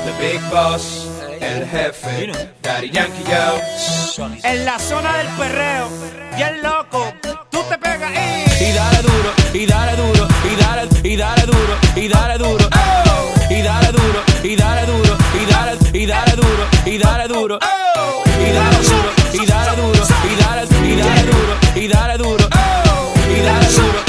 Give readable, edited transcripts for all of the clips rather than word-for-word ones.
The Big Boss, el jefe, Daddy Yankee yo. En la zona del perreo, bien loco, tú te pegas y dale duro, y dale duro, y dale duro, y dale duro, y dale duro, y dale duro, y dale duro, y dale duro, y dale duro, y dale duro, y dale duro, y dale duro, y dale duro, y dale duro, y dale duro, y dale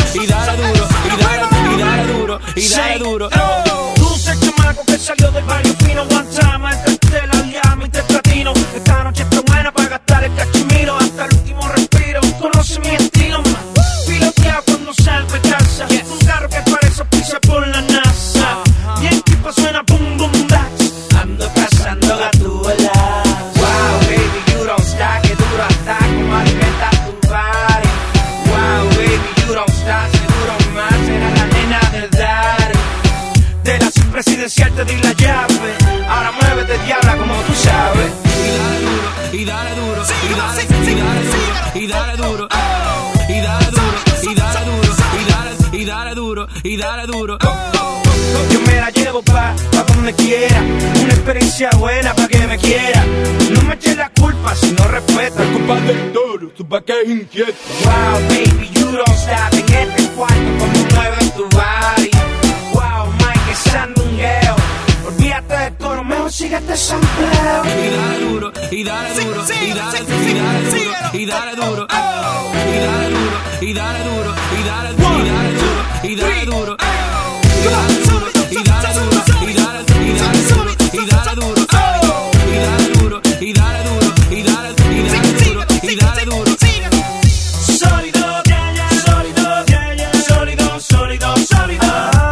duro, y dale duro. Dulce chamaco que salió del barrio fino, one time, entre Estela, Liam y Tetratino. Esta noche está buena para gastar el cachimiro hasta el último respiro. Conoce mi estilo, man. Piloteado cuando salgo de casa. Un carro que parece pisa por la NASA. Y en equipo suena boom boom dax. Ando cazando gatúbelas. Wow, baby, you don't stop, que duro hasta como alimenta tu body. Wow, baby, you don't stop, seguro más será la nena del daddy. De la presidencial te di la llave. Ahora muévete, diabla, como tú sabes. Y dale duro, y dale duro, y dale duro, y dale duro, y dale duro, y dale duro, y dale duro. Yo me la llevo pa' donde quiera. Una experiencia buena pa' que me quiera. No me eches la culpa si no respeta. El compadre del toro, tu pa' que es inquieto. Wow, baby, you don't stop. En este cuarto como mueves tu body. Wow, Mike, es sandungueo. Olvídate del coro, mejor sigue este sampleo. Y dale duro, y dale duro, y dale duro, y dale duro, y dale duro, y dale duro, y dale duro, y dale duro, y dale duro, y dale duro, y dale duro, y dale duro, y dale duro, y dale duro, y dale duro, y dale duro, y dale duro. Sólido, sólido, sólido, sólido, sólido.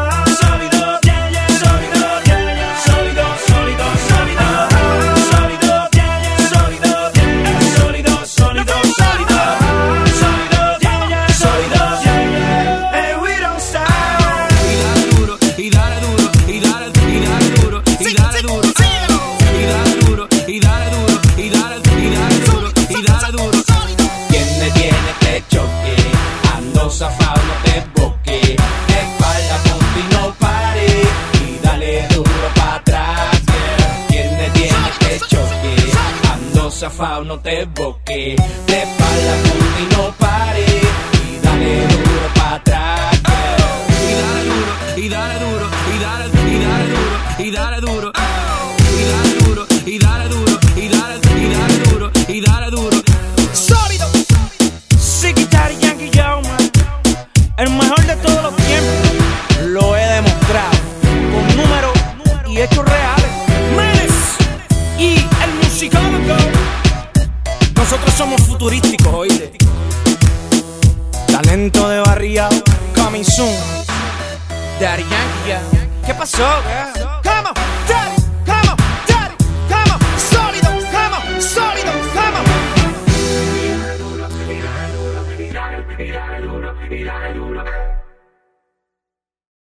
Zafado, no te boque, espalda, punto y no pare, y dale duro pa' atrás, yeah. Quien me tiene que choque, ando zafado, no te boque, de espalda, punto y no pare, y dale duro pa' atrás, yeah. Y dale duro, y dale duro, y dale duro, y dale duro, y dale duro, y dale duro, y dale duro, y dale duro. Sólido, Ziggy Daddy Yankee yo, man. El mejor de todos los tiempos, lo he demostrado con números y hechos reales. Menes y el musicólogo. Nosotros somos futurísticos, oíste. Talento de barriado, coming soon. Daddy Yankee, yeah. ¿Qué pasó? Come on, Daddy, come on, Daddy, come on. Sólido, come on, sólido, come on. Y dale duro, y dale duro, y dale duro.